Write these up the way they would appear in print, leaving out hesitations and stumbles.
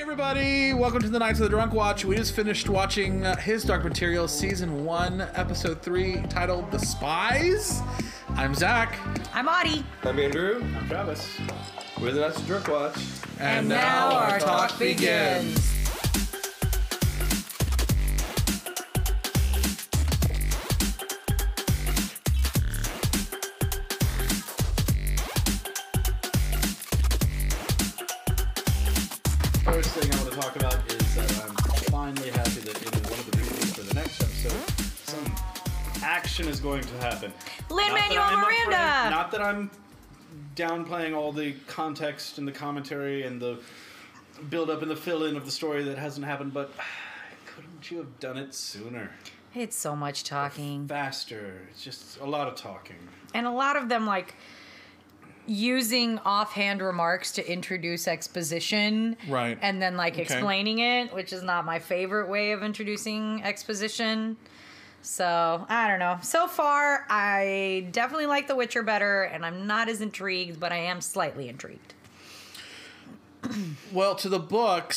everybody, welcome to the Knights of the Drunk Watch. We just finished watching His Dark Materials Season 1, Episode 3, titled The Spies. I'm Zach. I'm Audie. I'm Andrew. I'm Travis. We're the Knights of the Drunk Watch. And now our talk begins. First thing I want to talk about is that I'm finally happy that in one of the previews for the next episode, some action is going to happen. Lin-Manuel Miranda! Not that I'm downplaying all the context and the commentary and the build-up and the fill-in of the story that hasn't happened, but couldn't you have done it sooner? It's so much talking. Faster. It's just a lot of talking. And a lot of them, like, using offhand remarks to introduce exposition. Right. And then, like, explaining it, which is not my favorite way of introducing exposition. So, I don't know. So far, I definitely like The Witcher better, and I'm not as intrigued, but I am slightly intrigued. Well, in the books,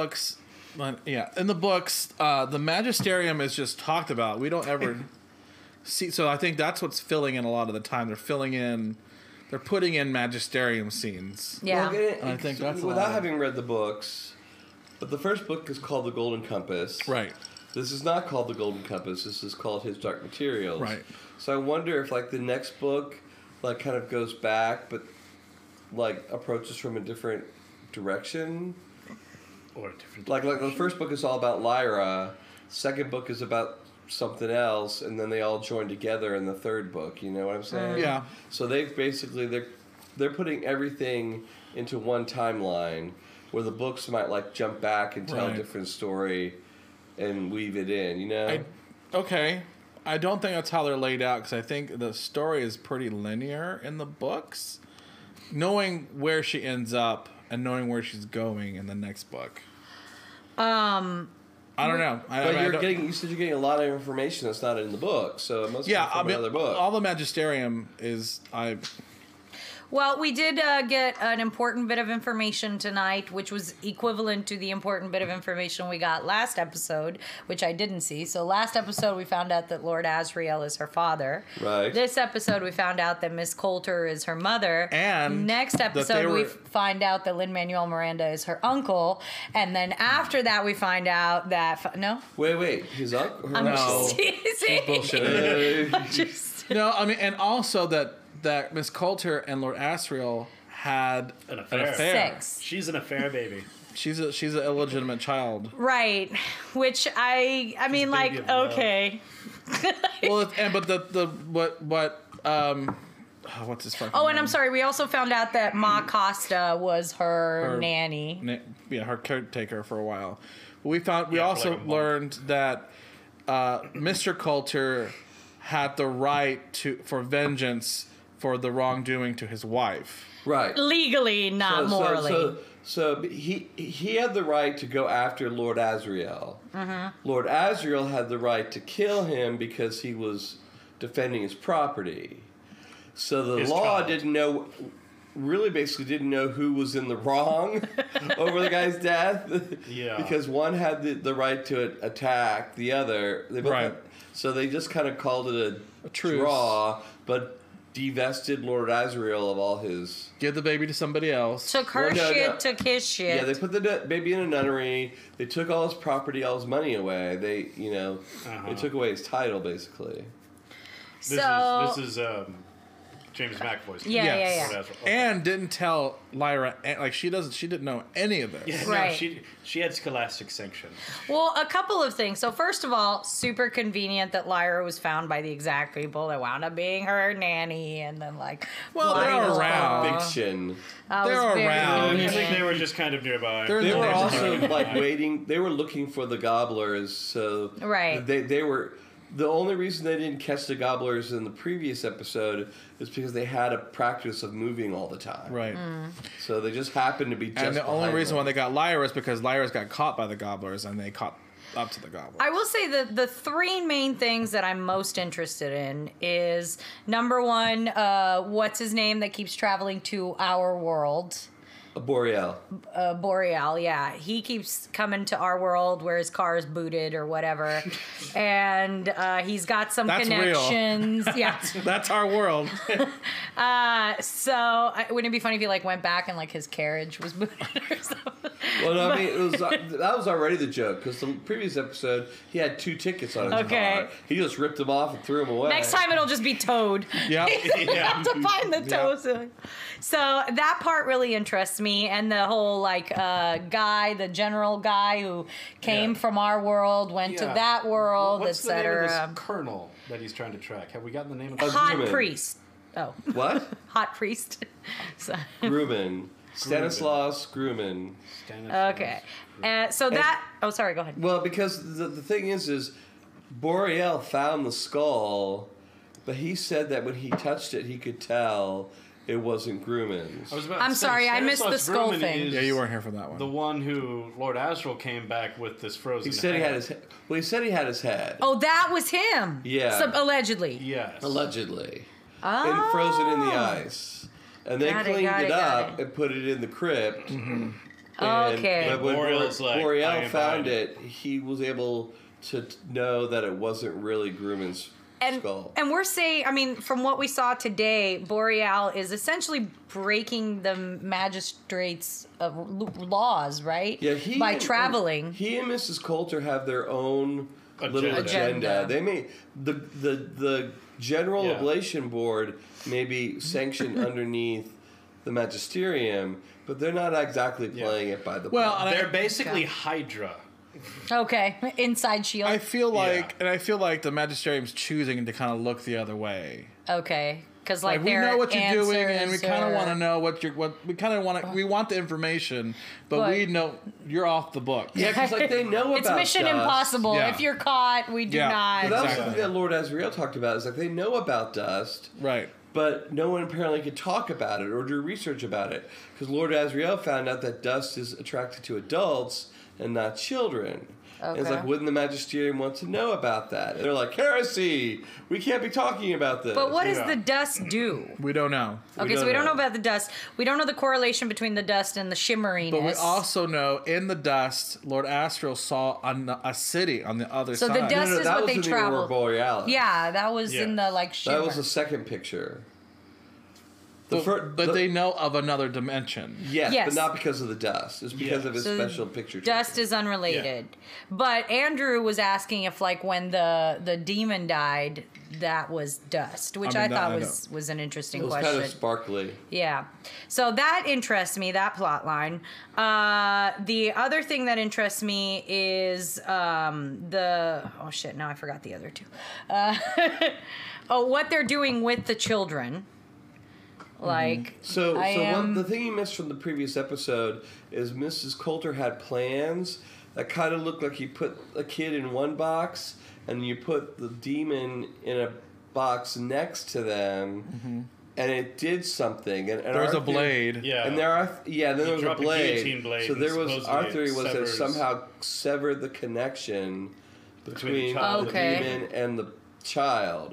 the Magisterium is just talked about. We don't ever see. So I think that's what's filling in a lot of the time. They're putting in Magisterium scenes. Yeah. Well, I think that's a lot without of- having read the books, but the first book is called The Golden Compass. Right. This is not called The Golden Compass. This is called His Dark Materials. Right. So I wonder if, like, the next book, like, kind of goes back, but, like, approaches from a different direction. Or a different... Like the first book is all about Lyra. Second book is about something else, and then they all join together in the third book. You know what I'm saying? Yeah. So they've basically they're putting everything into one timeline, where the books might like jump back and tell a Right. different story, and weave it in. You know? I don't think that's how they're laid out, because I think the story is pretty linear in the books. Knowing where she ends up and knowing where she's going in the next book. I don't know. You said you're getting a lot of information that's not in the book, so it must be from another book. All the Magisterium is Well, we did get an important bit of information tonight, which was equivalent to the important bit of information we got last episode, which I didn't see. So last episode, we found out that Lord Asriel is her father. Right. This episode, we found out that Miss Coulter is her mother. And next episode, we find out that Lin-Manuel Miranda is her uncle. And then after that, we find out that... No? Wait. His uncle? I'm No. just teasing. bullshit. I'm just... No, I mean, and also that Miss Coulter and Lord Asriel had An affair. Sex. She's an affair baby. She's an illegitimate child. Right. Which I mean, a like, baby of love. okay. Well, what's his fucking Oh, and name? I'm sorry. We also found out that Ma Costa was her nanny. Her caretaker for a while. We for also like a month. learned that Mr. Coulter had the right for vengeance for the wrongdoing to his wife. Right. Legally, not morally. So he had the right to go after Lord Asriel. Mm-hmm. Lord Asriel had the right to kill him because he was defending his property. So the His law child. basically didn't know who was in the wrong over the guy's death. Yeah. Because one had the right to attack the other. They both Right. had- so they just kind of called it a truce. draw, but divested Lord Asriel of all his... Give the baby to somebody else. Took her Well, no, shit, no. took his shit. Yeah, they put the baby in a nunnery. They took all his property, all his money away. They took away his title, basically. So, This is James McAvoy's. Yeah, Yes. yeah. Okay. And didn't tell Lyra, like she didn't know any of this. Yeah, Right. no, she had scholastic sanction. well, a couple of things. So, first of all, super convenient that Lyra was found by the exact people that wound up being her nanny, and then like, Well, they're lying around. along. Fiction. That They're was very around. I convenient. think they were just kind of nearby. They're- They were There's also no- like waiting. They were looking for the gobblers. So Right. They were. The only reason they didn't catch the gobblers in the previous episode is because they had a practice of moving all the time. Right. So they just happened to be just. And the only behind reason why them. they got Lyra is because Lyra's got caught by the gobblers and they caught up to the gobblers. I will say that the three main things that I'm most interested in is number one, what's his name that keeps traveling to our world? Boreal. Boreal, yeah. He keeps coming to our world where his car is booted or whatever. And he's got some That's connections. real. Yeah. That's our world. So wouldn't it be funny if he like went back and like his carriage was booted or something? Well, no, I mean, that was already the joke, because the previous episode, he had 2 tickets on his car. He just ripped them off and threw them away. Next time it'll just be towed. Yeah. You have to find the tow. So that part really interests me, and the whole like guy, the general guy who came from our world, went to that world, What's the name of etc. this colonel that he's trying to track? Have we gotten the name of Hot Grumman. priest. Oh, What? hot priest. So, Grumman. Stanislaus Grumman. okay. So that. Oh, sorry. Go ahead. Well, because the thing is Boreal found the skull, but he said that when he touched it, he could tell it wasn't Grumman's. I'm sorry, I missed the skull thing. Yeah, you weren't here for that one. The one who Lord Astral came back with this frozen. He said he head. had his. Well, he said he had his head. Oh, that was him. Yeah. Allegedly. Yes. Allegedly. Oh. And frozen in the ice. And they Got it, cleaned got it it, got up it. and put it in the crypt. Mm-hmm. Okay. But when Boreal's like, I Boreal am found fine. it, he was able to know that it wasn't really Grumman's skull. And we're saying, I mean, from what we saw today, Boreal is essentially breaking the magistrates' laws, right? Yeah, by traveling. He and Mrs. Coulter have their own little Agenda. agenda. They may the General Yeah. Oblation Board may be sanctioned underneath the Magisterium, but they're not exactly playing it by the Well, book. and They're basically Hydra. Okay, inside shield. I feel like, Yeah. and I feel like the magisterium's choosing to kind of look the other way. Okay, because like, Like we their know what you're doing, and we answers kind of are- want to know we kind of want to. We want the information, but we know you're off the book. Yeah, because like they know about It's Mission dust. Impossible. Yeah. If you're caught, we do Yeah. not. But that was Exactly. something that Lord Azrael talked about. Is like they know about dust, Right. but no one apparently could talk about it or do research about it. Because Lord Azrael found out that dust is attracted to adults and not children. And it's Okay. like, wouldn't the Magisterium want to know about that? And they're like, heresy! We can't be talking about this. But what does the dust do? We don't know. Okay, so we don't know about the dust. We don't know the correlation between the dust and the shimmeriness. But we also know in the dust, Lord Astral saw a city on the other So side. the dust is that what was they in the traveled. Aurora Borealis. Yeah, that was Yeah. in the like shimmer. That was the second picture. But they know of another dimension. Yes, Yes. but not because of the dust. It's because Yeah. of his So special picture. Dust taking. is unrelated. But Andrew was asking if like when the demon died, that was dust, which I I, mean, that thought I was an interesting It was question. kind of sparkly. Yeah. So that interests me, that plot line. The other thing that interests me is oh shit, now I forgot the other two. What they're doing with the children. Like, So I am- the thing you missed from the previous episode is Mrs. Coulter had plans that kind of looked like you put a kid in one box and you put the demon in a box next to them, and it did something. And There's our a blade. Yeah. And there are then there was a drop a guillotine blade. blade So there and was supposedly our theory it was that it severs- somehow severed the connection between child the Okay. demon and the child.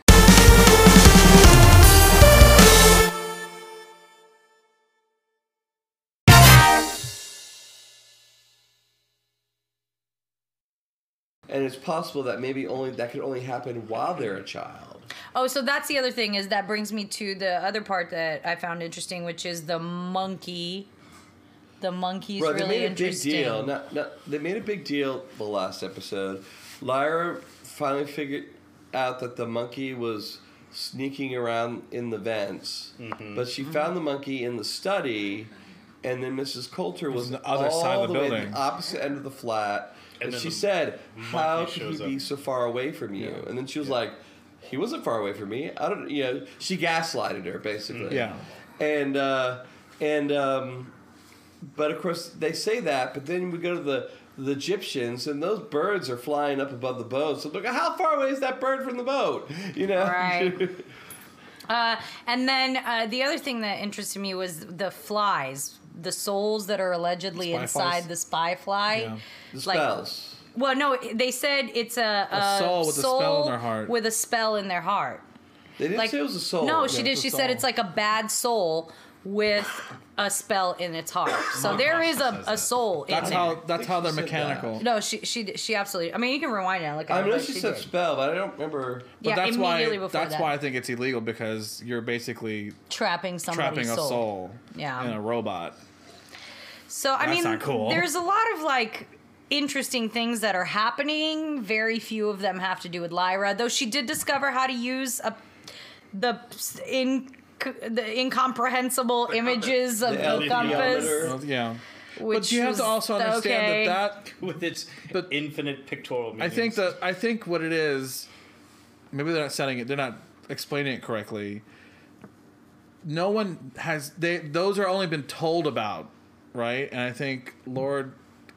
And it's possible that maybe that could only happen while they're a child. oh, so that's the other thing is that brings me to the other part that I found interesting, which is the monkey. The monkey's Right, really they made interesting. a big deal. They made a big deal the last episode. Lyra finally figured out that the monkey was sneaking around in the vents, but she found the monkey in the study, and then Mrs. Coulter was on the other side of the way at building. the opposite end of the flat, and then she the said, "How monkey could he shows be up. so far away from you?" And then she was like, "He wasn't far away from me. I don't, She gaslighted her basically. Yeah. But of course they say that, but then we go to the Egyptians, and those birds are flying up above the boat. So look, how far away is that bird from the boat? Right. And then the other thing that interested me was the flies, the souls that are allegedly Spy inside flies? the spy fly. Yeah. The Like- spells. Well, no, they said it's a soul with a spell in their heart. With a spell in their heart. They didn't Like, say it was a soul. No, she Yeah, did. it's a She said soul. it's like a bad soul with a spell in its heart. So there is a soul in That's there. how they're she said mechanical. No, she absolutely. I mean, you can rewind it and look at I it. know but she said did. spell, but I don't remember. But Yeah, that's why immediately before that's that. why I think it's illegal, because you're basically trapping somebody's trapping a soul Yeah. in a robot. So I That's mean, not cool. there's a lot of like interesting things that are happening. Very few of them have to do with Lyra, though she did discover how to use the incomprehensible images of The the compass. alethiometer. Well, yeah. Which But you have was to also understand okay. that With its But infinite pictorial meanings. I think what it is, maybe they're not setting it, they're not explaining it correctly. No one has those are only been told about, right? And I think Lord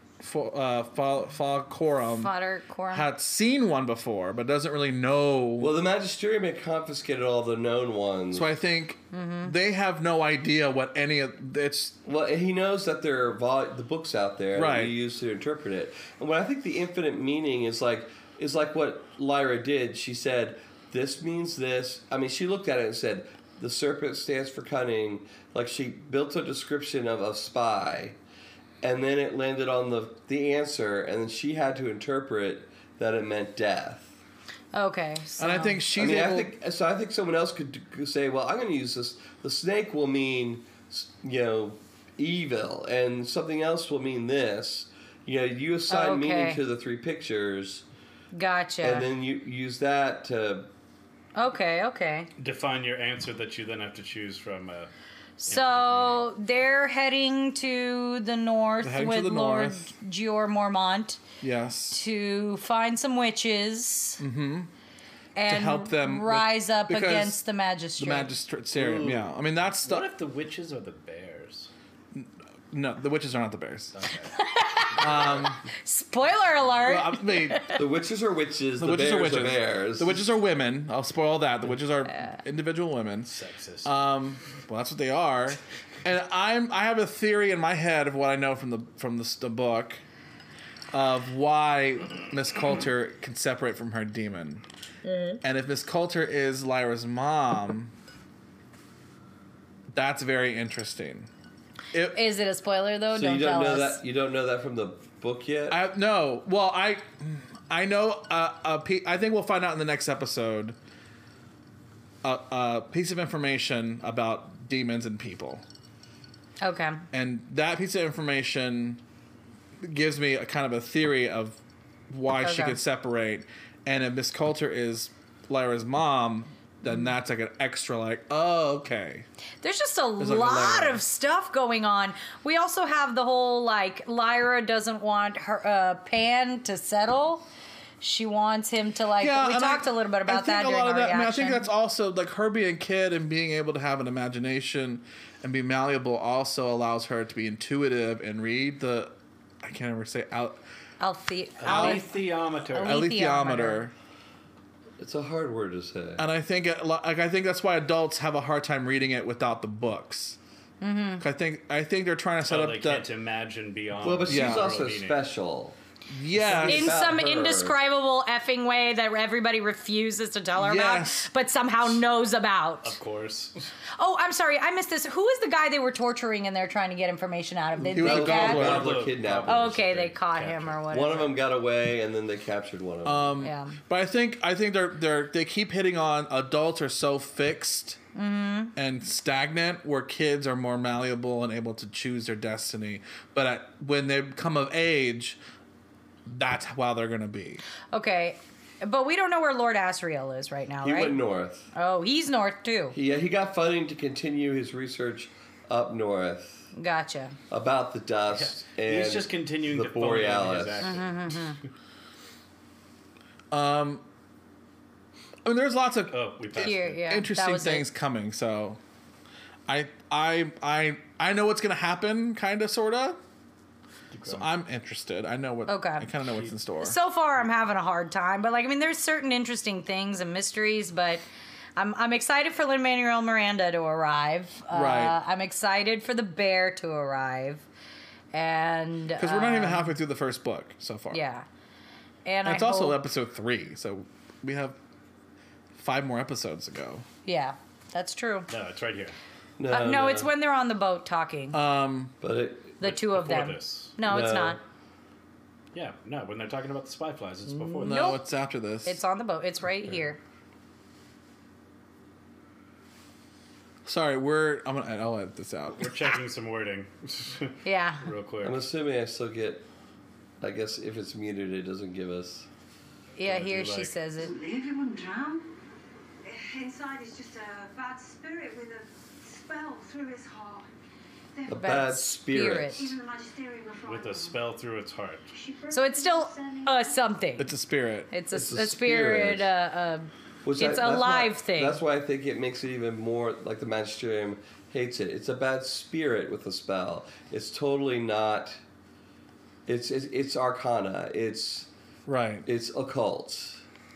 Falcorum Fodder Corum. had seen one before, but doesn't really know. Well, the Magisterium had confiscated all the known ones. So I think they have no idea what any of it's. Well, he knows that there are the books out there that Right. we use to interpret it. And what I think the infinite meaning is like what Lyra did. She said, "This means this." I mean, she looked at it and said, "The serpent stands for cunning." Like she built a description of a spy, and then it landed on the answer, and then she had to interpret that it meant death. Okay. So. And I think she's able. I think someone else could say, "Well, I'm going to use this. The snake will mean, evil, and something else will mean this." You assign meaning Okay. to the three pictures, Gotcha. and then you use that to. Okay. define your answer that you then have to choose from. So they're heading to the north They're heading to with the Lord north. Gior Mormont Yes. to find some witches and help them rise up because against the The magistrate. Magisterium, Ooh. yeah. I mean, that's What the. if the witches are the bears? No, the witches are not the bears. Okay. Spoiler alert! Well, I mean, The witches are witches. The, witches bears are witches. bears. The witches are women. I'll spoil that. The witches are individual women. Sexist. Well, that's what they are. And I have a theory in my head of what I know from the book of why Miss Coulter can separate from her demon. And if Miss Coulter is Lyra's mom, that's very interesting. Is it a spoiler though? So Don't you don't tell know us. that. You don't know that from the book yet. No. Well, I know. I think we'll find out in the next episode. A piece of information about demons and people, Okay. and that piece of information gives me a kind of a theory of why she Okay. could separate. And if Miss Coulter is Lyra's mom, then that's like an extra, like, oh, okay. There's just a like a lot layer. of stuff going on. We also have the whole like Lyra doesn't want her Pan to settle. She wants him to like. We and talked a little bit about that during our I reaction. think that's also like her being a kid and being able to have an imagination and be malleable also allows her to be intuitive and read the. I can't ever say Alethiometer. alethiometer. It's a hard word to say. And I think I think that's why adults have a hard time reading it without the books. Mm-hmm. I think they're trying to set So up they that. can't imagine beyond. Well, but she's Yeah. also meaning. special. Yes. in about some her. indescribable effing way that everybody refuses to tell her Yes. about, but somehow knows about. Of course. Oh, I'm sorry, I missed this. Who is the guy they were torturing and they're trying to get information out of? Did He was they a catch? goblin. One of the Goblin. kidnappers. Oh, okay, they caught him or whatever. One of them got away, and then they captured one of them. Yeah. But I think they keep hitting on adults are so fixed and stagnant, where kids are more malleable and able to choose their destiny. But when they come of age, that's how they're gonna be. Okay, but we don't know where Lord Asriel is right now, He right? went north. Oh, he's north too. He got funding to continue his research up north Gotcha. about the dust and He's just continuing the to phone in his Borealis. acting. I mean, there's lots of Oh, we passed Here, it. yeah. that interesting was things it. coming. So, I know what's gonna happen, kind of, sorta. So I'm interested. I know what. Okay. I kind of know what's in store. So far, I'm having a hard time, but like, I mean, there's certain interesting things and mysteries, but I'm excited for Lin-Manuel Miranda to arrive. Right. I'm excited for the bear to arrive, and Because we're not even halfway through the first book so far. yeah, and And it's I also hope, episode 3, so we have 5 more episodes to go. yeah, that's true. No, it's right here. No, it's when they're on the boat talking. But the two of before them. this. No, it's No. not. Yeah, no, when they're talking about the spy flies, it's before No, that. Nope. it's after this. It's on the boat. It's right here. Sorry, I'll edit this out. We're checking some wording Yeah. real quick. I'm assuming I still get. I guess if it's muted, it doesn't give us. Yeah, do here you she like? says it. Didn't everyone drown? Inside is just a bad spirit with a spell through his heart. A Bad bad spirit. spirit. Even the magisterium are frightened. With a spell through its heart. She broke So it's still the something. It's a spirit. It's It's a a spirit. spirit. Which It's a that's live why, thing. That's why I think it makes it even more like the Magisterium hates it. It's a bad spirit with a spell. It's totally not. It's arcana. It's Right. occult.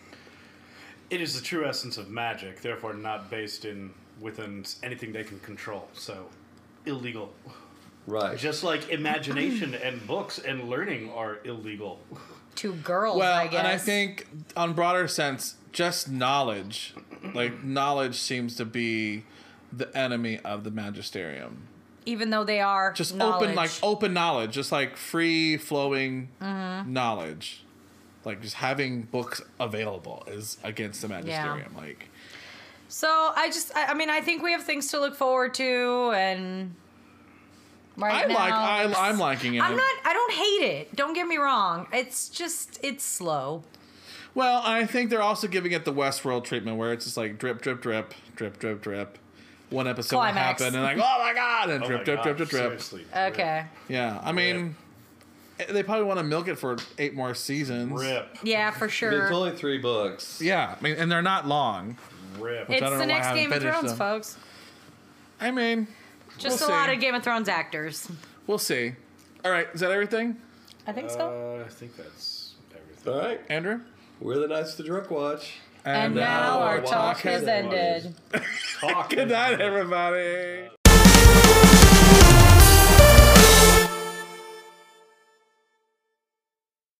It is the true essence of magic, therefore not based within anything they can control. So, illegal. Right. Just like imagination and books and learning are illegal. To girls, Well, I guess. and I think on broader sense, just knowledge, like knowledge seems to be the enemy of the magisterium. even though they are Just knowledge. open knowledge, just like free flowing Mm-hmm. knowledge. Like just having books available is against the magisterium. Like So I mean, I think we have things to look forward to, and right now, I'm liking it. I don't hate it. Don't get me wrong. It's just it's slow. Well, I think they're also giving it the Westworld treatment where it's just like drip, drip, drip, drip, drip, drip. One episode will Climax. happen and like, oh my god, and Oh drip, my drip, God, drip, drip, drip. seriously. Okay. Yeah, I mean, they probably want to milk it for 8 more seasons. Rip. Yeah, for It's sure. only 3 books. Yeah, I mean, and they're not long. Rip. I It's don't know the why I next haven't Game of finished Thrones, them. folks. I mean, Just we'll a lot see. of Game of Thrones actors. We'll see. All right, is that everything, I think so. I think that's everything. All right. Andrew? We're the Knights of the Drunk Watch. And now our talk has ended. Good night, everybody.